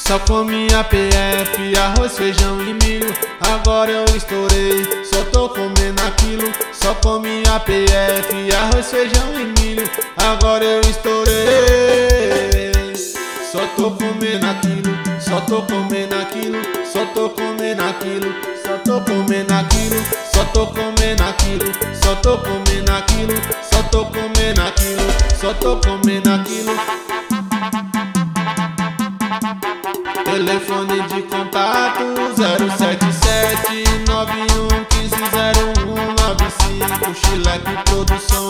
Só comia PF, arroz, feijão e milho. Agora eu estourei, só tô comendo aquilo. Só comia PF, arroz, feijão e milho. Agora eu estourei. Só tô comendo aquilo, só tô comendo aquilo, só tô comendo aquilo, só tô comendo aquilo, só tô comendo aquilo, só tô comendo aquilo, só tô comendo aquilo, só tô comendo aquilo. Telefone de contato 077-9115-0195, Chileque Produção.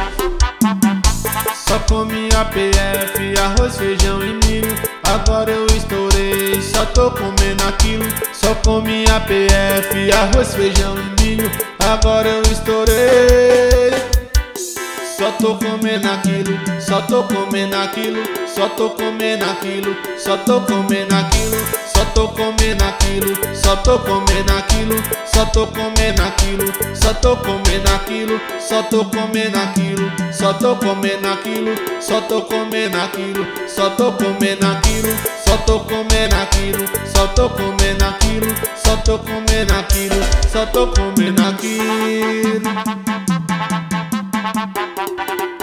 Só comia PF, arroz, feijão e milho. Agora eu estourei, só tô comendo aquilo. Só comia PF, arroz, feijão e milho. Agora eu estourei. Só tô comendo aquilo, só tô comendo aquilo, só tô comendo aquilo, só tô comendo aquilo, só tô comendo aquilo, só tô comendo aquilo, só tô comendo aquilo, só tô comendo aquilo, só tô comendo aquilo, só tô comendo aquilo, só tô comendo aquilo, só tô comendo aquilo, só tô comendo aquilo, só tô comendo aquilo, só tô comendo aquilo, só tô comendo aquilo.